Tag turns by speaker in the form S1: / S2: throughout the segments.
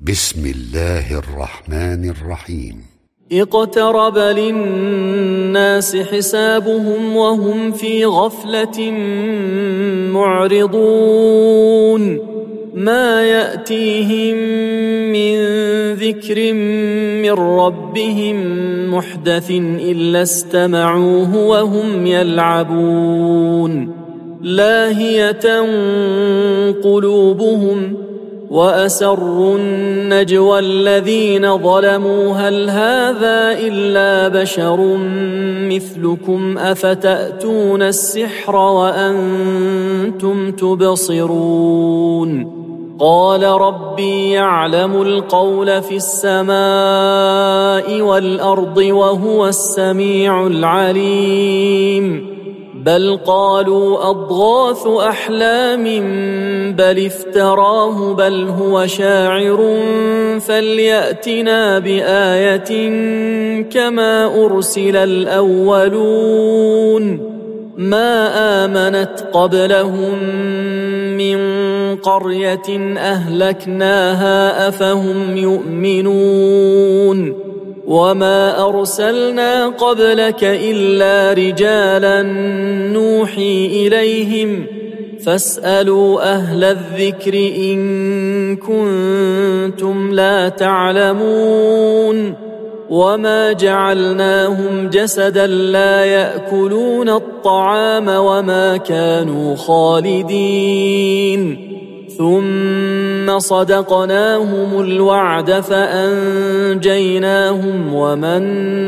S1: بسم الله الرحمن الرحيم.
S2: اقترب للناس حسابهم وهم في غفلة معرضون ما يأتيهم من ذكر من ربهم محدث إلا استمعوه وهم يلعبون لاهية قلوبهم وأسروا النجوى الذين ظلموا هل هذا إلا بشر مثلكم أفتأتون السحر وأنتم تبصرون قال ربي يعلم القول في السماء والأرض وهو السميع العليم بل قالوا أضغاث أحلام بل افتراه بل هو شاعر فليأتنا بآية كما أرسل الأولون ما آمنت قبلهم من قرية أهلكناها أفهم يؤمنون وما أرسلنا قبلك إلا رجالا نوحي إليهم فاسألوا أهل الذكر إن كنتم لا تعلمون وما جعلناهم جسدا لا يأكلون الطعام وما كانوا خالدين ثم صدقناهم الوعد فأنجيناهم ومن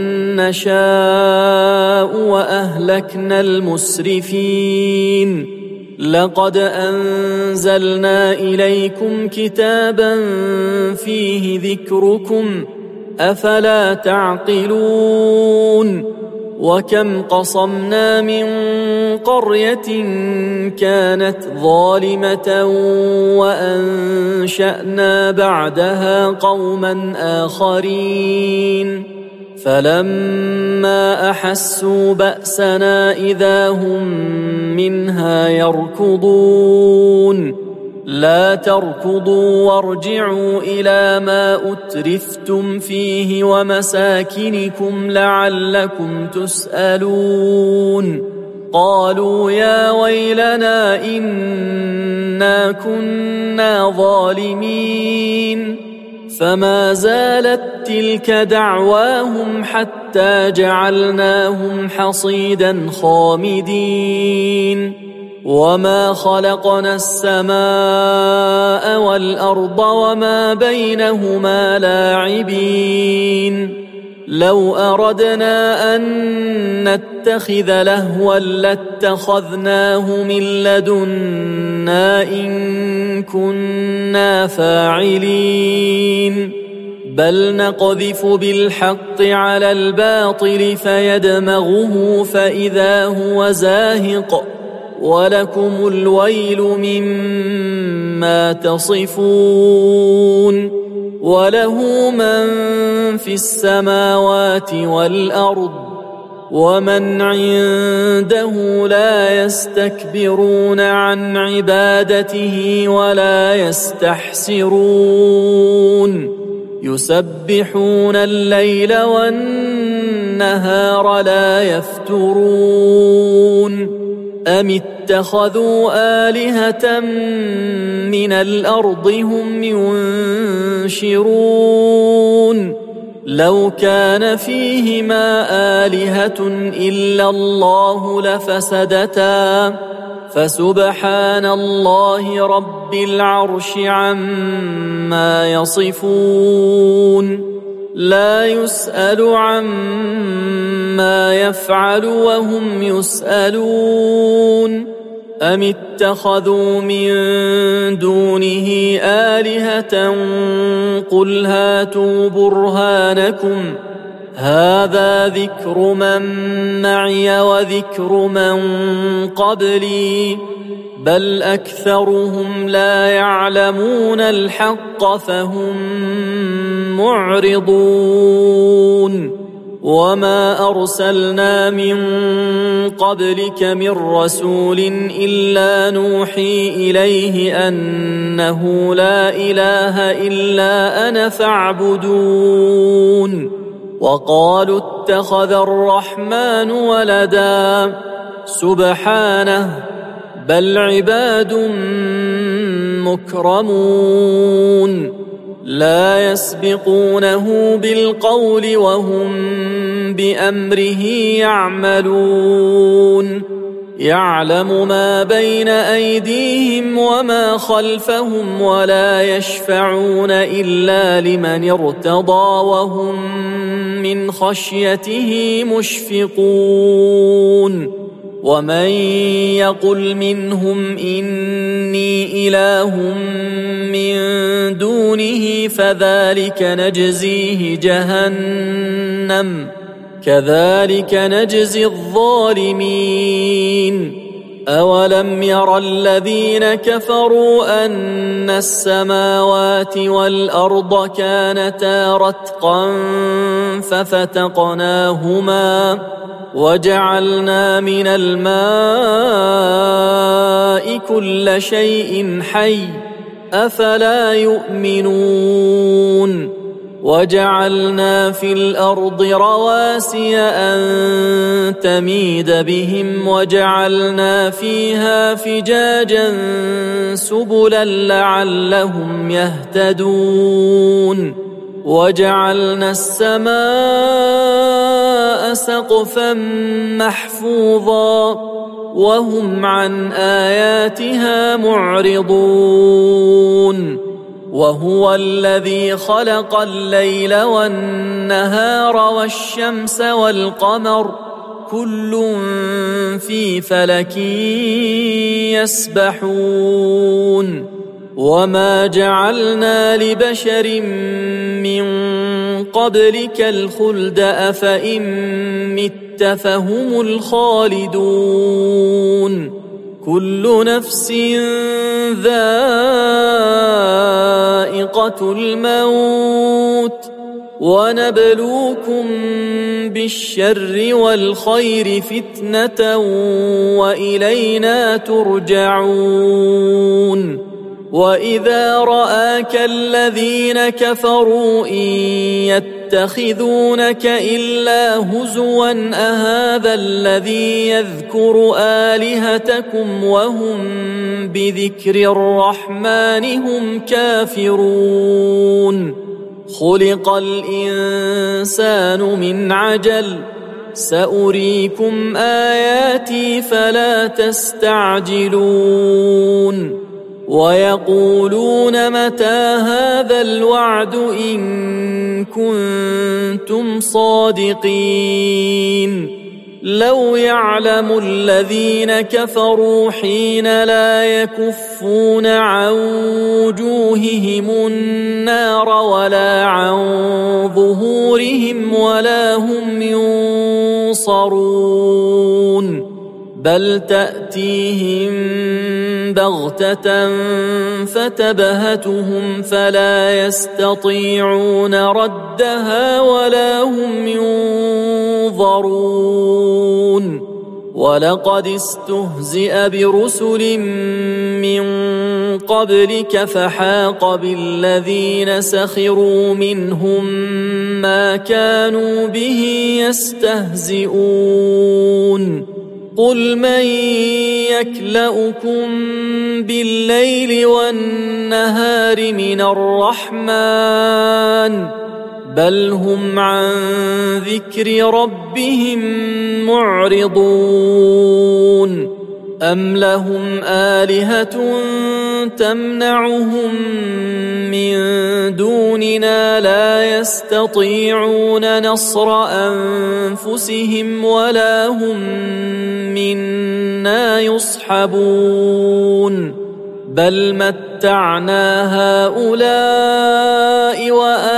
S2: نشاء وأهلكنا المسرفين لقد أنزلنا إليكم كتابا فيه ذكركم أفلا تعقلون وكم قصمنا من قرية كانت ظالمة وأنشأنا بعدها قوما آخرين فلما أحسوا بأسنا إذا هم منها يركضون لا تركضوا وارجعوا إلى ما أترفتم فيه ومساكنكم لعلكم تسألون قالوا يا ويلنا إنا كنا ظالمين فما زالت تلك دعواهم حتى جعلناهم حصيدا خامدين وما خلقنا السماء والأرض وما بينهما لاعبين لو أردنا أن نتخذ لهوا لاتخذناه من لدنا إن كنا فاعلين بل نقذف بالحق على الباطل فيدمغه فإذا هو زاهق ولكم الويل مما تصفون وله من في السماوات والأرض ومن عنده لا يستكبرون عن عبادته ولا يستحسرون يسبحون الليل والنهار لا يفترون أم اتخذوا آلهة من الأرض هم ينشرون لو كان فيهما آلهة إلا الله لفسدتا فسبحان الله رب العرش عما يصفون لا يسأل عما يفعل وهم يسألون أم اتخذوا من دونه آلهة قل هاتوا برهانكم هذا ذكر من معي وذكر من قبلي بل أكثرهم لا يعلمون الحق فهم معرضون وما أرسلنا من قبلك من رسول إلا نوحي إليه أنه لا إله إلا أنا فاعبدون وقالوا اتخذ الرحمن ولدا سبحانه بل عباد مكرمون لا يسبقونه بالقول وهم بأمره يعملون يعلم ما بين أيديهم وما خلفهم ولا يشفعون إلا لمن ارتضى وهم من خشيته مشفقون ومن يقل منهم إني إله من دونه فذلك نجزيه جهنم كذلك نجزي الظالمين أولم ير الذين كفروا أن السماوات والأرض كانتا رتقا ففتقناهما وجعلنا من الماء كل شيء حي أفلا يؤمنون وجعلنا في الأرض رواسي أن تميد بهم وجعلنا فيها فجاجا سبلا لعلهم يهتدون وجعلنا السماء سقفا محفوظا وهم عن آياتها معرضون وهو الذي خلق الليل والنهار والشمس والقمر كل في فلك يسبحون وما جعلنا لبشر من قبلك الخلد أفإن مت فهم الخالدون كل نفس ذائقة الموت ونبلوكم بالشر والخير فتنة وإلينا ترجعون وإذا رآك الذين كفروا إن يتخذونك إلا هزوا أهذا الذي يذكر آلهتكم وهم بذكر الرحمن هم كافرون خلق الإنسان من عجل سأريكم آياتي فلا تستعجلون ويقولون متى هذا الوعد إن كنتم صادقين لو يعلم الذين كفروا حين لا يكفون عن وجوههم النار ولا عن ظهورهم ولا هم ينصرون بل تأتيهم بغتة فتبهتهم فلا يستطيعون ردها ولا هم ينظرون ولقد استهزئ برسل من قبلك فحاق بالذين سخروا منهم ما كانوا به يستهزئون قل من يكلؤكم بالليل والنهار من الرحمن بل هم عن ذكر ربهم معرضون أم لهم آلهة تمنعهم من دوننا لا يستطيعون نصر أنفسهم ولا هم منا يصحبون بل متعنا هؤلاء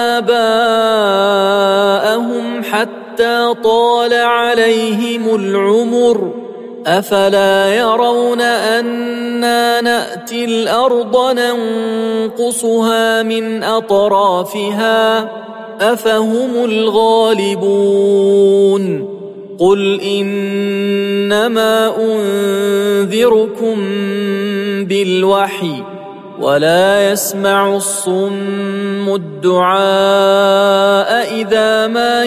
S2: وآباءهم حتى طال عليهم العمر أفلا يرون أنا نأتي الأرض ننقصها من أطرافها أفهم الغالبون قل إنما أنذركم بالوحي ولا يسمع الصم الدعاء إذا ما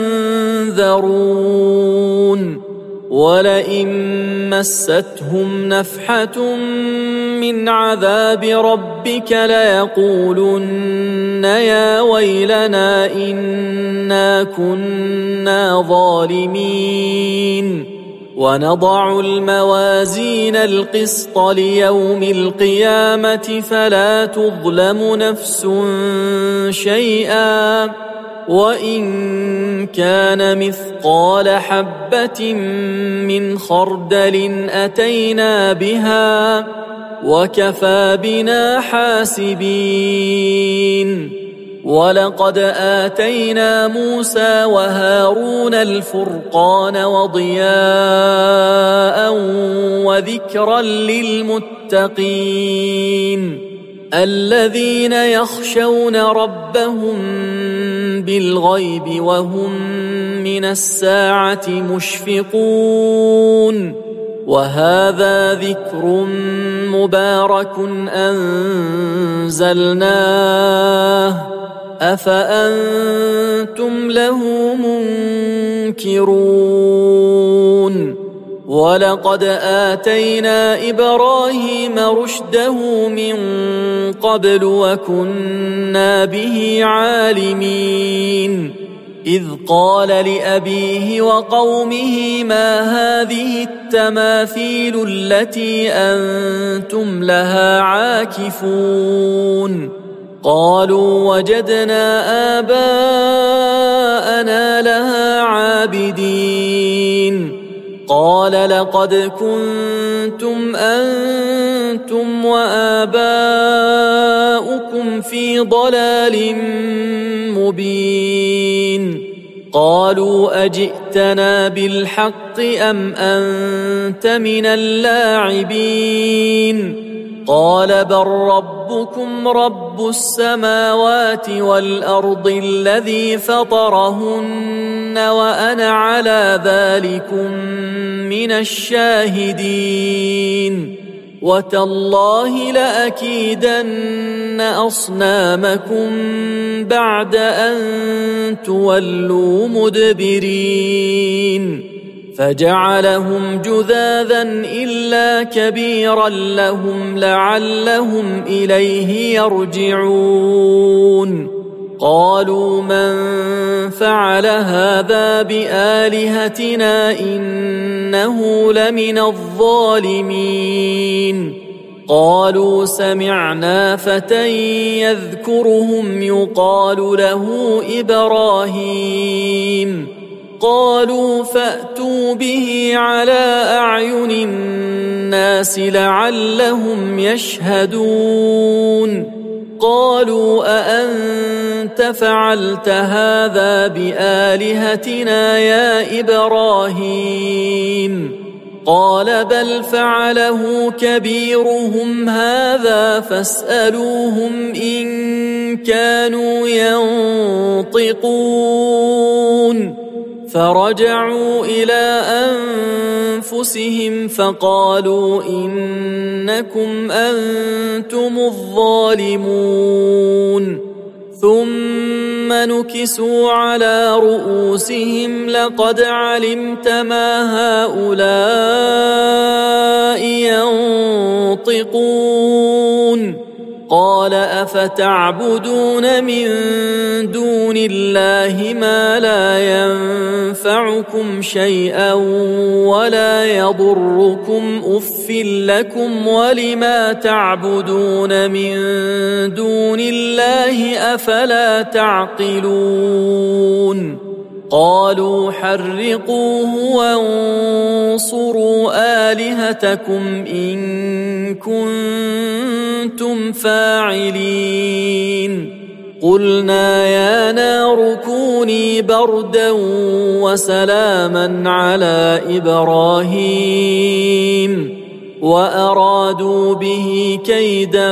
S2: ينذرون ولئن مستهم نفحة من عذاب ربك ليقولن يا ويلنا إنا كنا ظالمين ونضع الموازين القسط ليوم القيامة فلا تظلم نفس شيئا وإن كان مثقال حبة من خردل أتينا بها وكفى بنا حاسبين ولقد آتينا موسى وهارون الفرقان وضياء وذكرا للمتقين الذين يخشون ربهم بالغيب وهم من الساعة مشفقون وهذا ذكر مبارك أنزلناه أفأنتم له منكرون ولقد آتينا إبراهيم رشده من قبل وكنا به عالمين إذ قال لأبيه وقومه ما هذه التماثيل التي أنتم لها عاكفون قالوا وجدنا آباءنا لها عابدين قال لقد كنتم أنتم وآباؤكم في ضلال مبين قالوا أجئتنا بالحق أم أنت من اللاعبين قال بل ربكم رب السماوات والأرض الذي فطرهن وأنا على ذلكم من الشاهدين وتالله لأكيدن أصنامكم بعد أن تولوا مدبرين فجعلهم جذاذا إلا كبيرا لهم لعلهم إليه يرجعون قالوا من فعل هذا بآلهتنا إنه لمن الظالمين قالوا سمعنا فتى يذكرهم يقال له إبراهيم قالوا فأتوا به على أعين الناس لعلهم يشهدون قالوا أأنت فعلت هذا بآلهتنا يا إبراهيم قال بل فعله كبيرهم هذا فاسألوهم إن كانوا ينطقون فرجعوا إلى أنفسهم فقالوا إنكم أنتم الظالمون ثم نكسوا على رؤوسهم لقد علمت ما هؤلاء ينطقون قال أفتعبدون من دون الله ما لا ينفعكم شيئا ولا يضركم أف لكم ولما تعبدون من دون الله أفلا تعقلون قالوا حرقوه وانصروا آلهتكم إن كنتم فاعلين قلنا يا نار كوني بردا وسلاما على إبراهيم وأرادوا به كيدا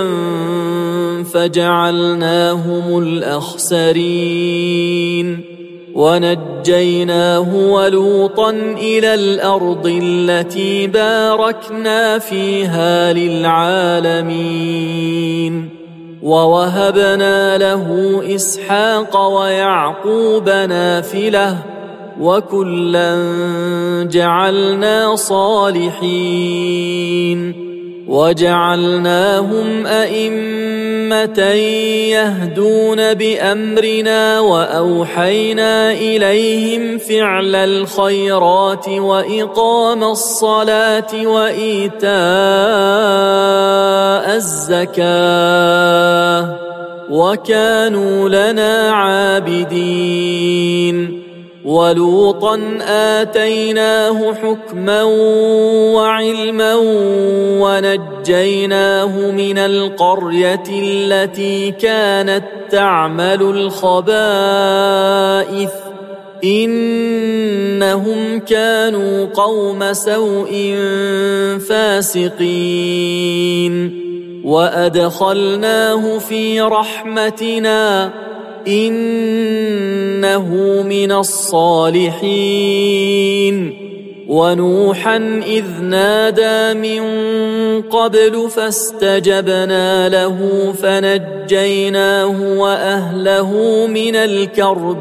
S2: فجعلناهم الأخسرين ونجيناه ولوطا إلى الأرض التي باركنا فيها للعالمين ووهبنا له إسحاق ويعقوب نافلة وكلا جعلنا صالحين وجعلناهم أئمة يهدون بأمرنا وأوحينا إليهم فعل الخيرات وإقام الصلاة وإيتاء الزكاة وكانوا لنا عابدين ولوطا آتيناه حكما وعلما ونجيناه من القرية التي كانت تعمل الخبائث إنهم كانوا قوم سوء فاسقين وأدخلناه في رحمتنا إنه من الصالحين ونوحا إذ نادى من قبل فاستجبنا له فنجيناه وأهله من الكرب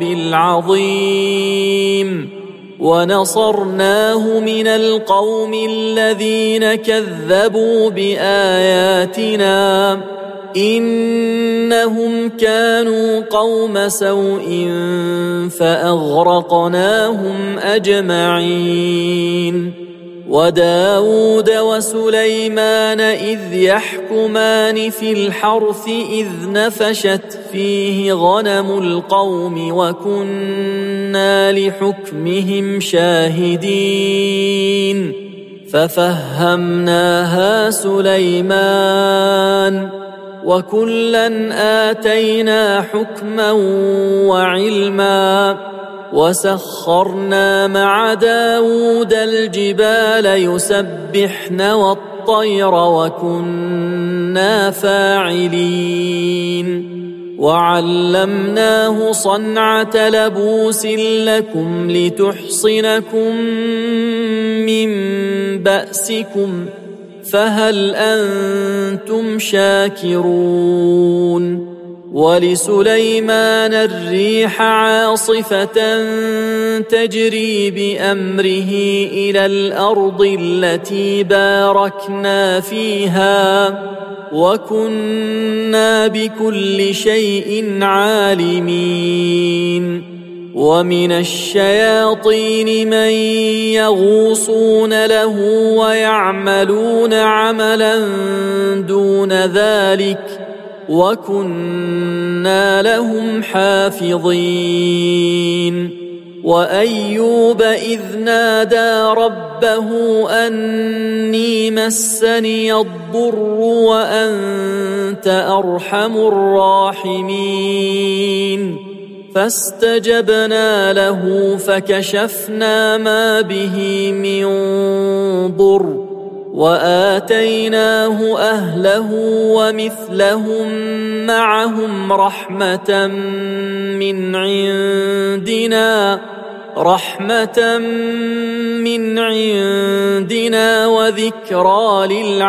S2: العظيم ونصرناه من القوم الذين كذبوا بآياتنا إنهم كانوا قوم سوء فأغرقناهم أجمعين وداود وسليمان إذ يحكمان في الحرث إذ نفشت فيه غنم القوم وكنا لحكمهم شاهدين ففهمناها سليمان وكلا آتينا حكما وعلما وسخرنا مع داود الجبال يسبحن والطير وكنا فاعلين وعلمناه صنعة لبوس لكم لتحصنكم من بأسكم فهل أنتم شاكرون ولسليمان الريح عاصفة تجري بأمره إلى الأرض التي باركنا فيها وكنا بكل شيء عالمين ومن الشياطين من يغوصون له ويعملون عملا دون ذلك وكنا لهم حافظين وأيوب إذ نادى ربه أني مسني الضر وأنت أرحم الراحمين فاستجبنا له فكشفنا ما به من ضر وآتيناه أهله ومثلهم معهم رحمة من عندنا وذكرى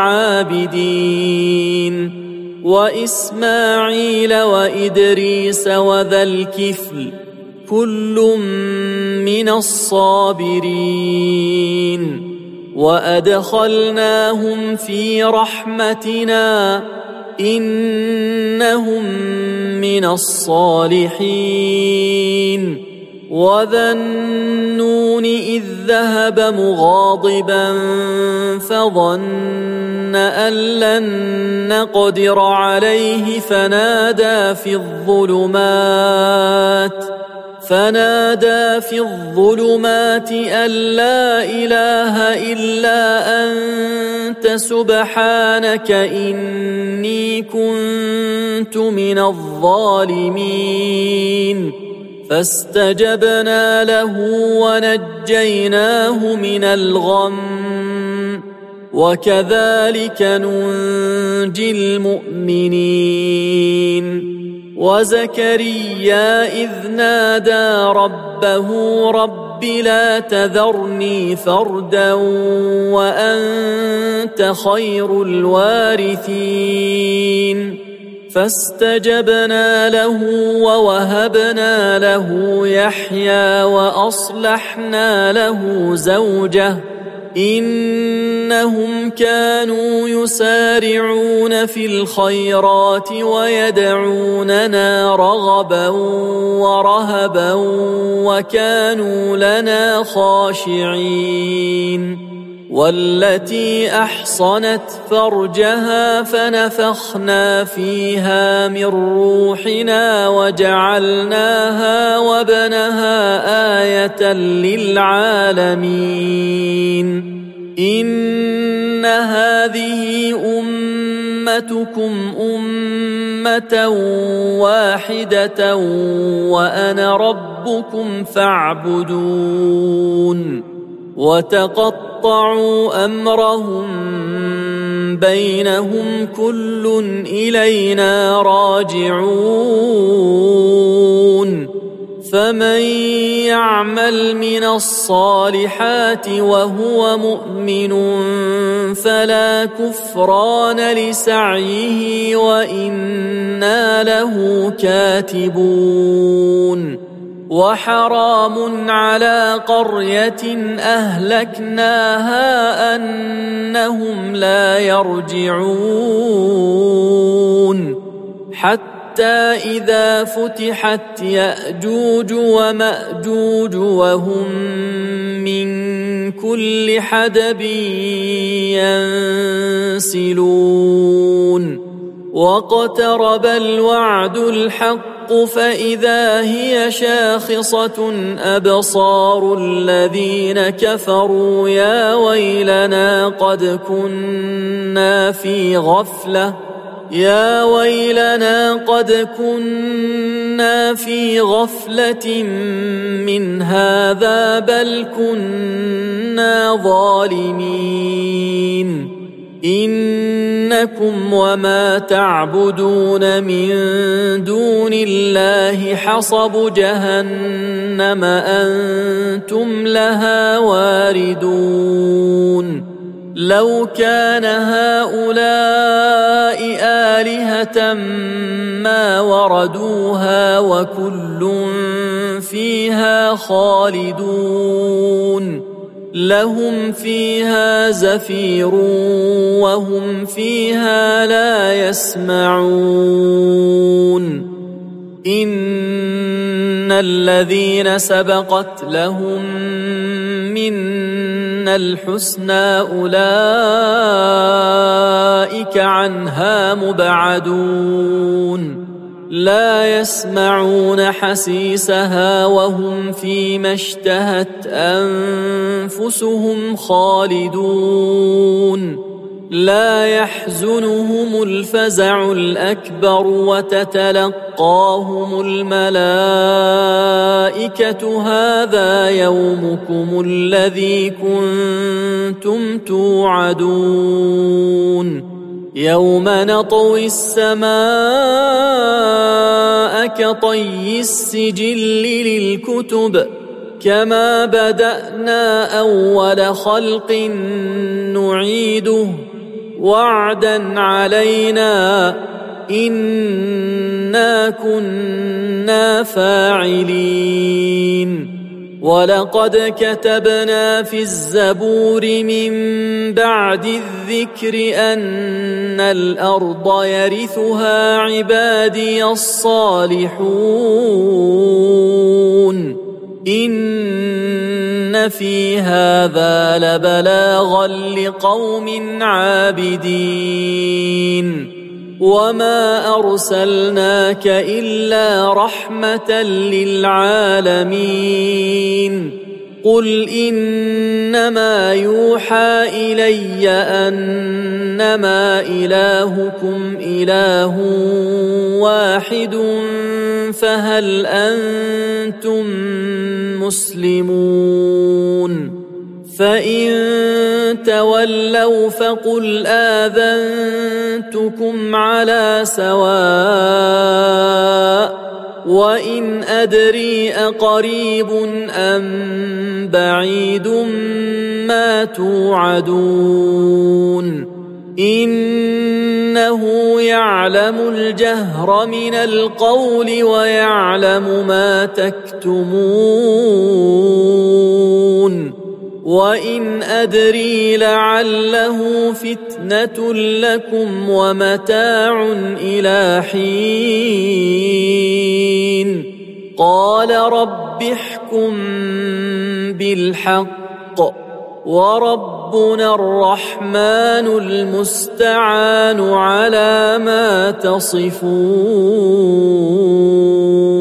S2: للعابدين وإسماعيل وإدريس وذا الكفل كل من الصابرين وأدخلناهم في رحمتنا إنهم من الصالحين وذا النون إذ ذهب مغاضبا فظن أن لن نقدر عليه فنادى في الظلمات أن لا إله إلا أنت سبحانك إني كنت من الظالمين فاستجبنا له ونجيناه من الغم وكذلك ننجي المؤمنين. وزكريا إذ نادى ربه رب لا تذرني فردا وأنت خير الوارثين فاستجبنا له ووهبنا له يحيى وأصلحنا له زوجه إنهم كانوا يسارعون في الخيرات ويدعوننا رغبا ورهبا وكانوا لنا خاشعين. والتي أحصنت فرجها فنفخنا فيها من روحنا وجعلناها وابنها آية للعالمين. إن هذه أمتكم أمة واحدة وأنا ربكم فاعبدون. وتقطعوا أمرهم بينهم كل إلينا راجعون. فمن يعمل من الصالحات وهو مؤمن فلا كفران لسعيه وإنا له كاتبون. وحرام على قرية أهلكناها أنهم لا يرجعون حتى إذا فتحت يأجوج ومأجوج وهم من كل حدب ينسلون. واقترب الوعد الحق فإذا هي شاخصة أبصار الذين كفروا يا ويلنا قد كنا في غفلة من هذا بل كنا ظالمين. إنكم وما تعبدون من دون الله حصب جهنم أنتم لها واردون. لو كان هؤلاء آلهة ما وردوها وكل فيها خالدون. لهم فيها زفير وهم فيها لا يسمعون. إن الذين سبقت لهم منا الحسنى أولئك عنها مبعدون. لا يسمعون حسيسها وهم فيما اشتهت أنفسهم خالدون. لا يحزنهم الفزع الأكبر وتتلقاهم الملائكة هذا يومكم الذي كنتم توعدون. يوم نطوي السماء كطي السجل للكتب كما بدأنا أول خلق نعيده وعدا علينا إنا كنا فاعلين. ولقد كتبنا في الزبور من بعد الذكر أن الأرض يرثها عبادي الصالحون. إن في هذا لبلاغا لقوم عابدين. وما أرسلناك إلا رحمة للعالمين. قل إنما يوحى إلي أنما إلهكم إله واحد فهل أنتم مسلمون؟ فإن تولوا فقل آذنتكم على سواء وإن أدري أقريب أم بعيد ما توعدون إنه يعلم الجهر من القول ويعلم ما تكتمون وإن أدري لعله فتنة لكم ومتاع إلى حين قال رب احكم بالحق وربنا الرحمن المستعان على ما تصفون.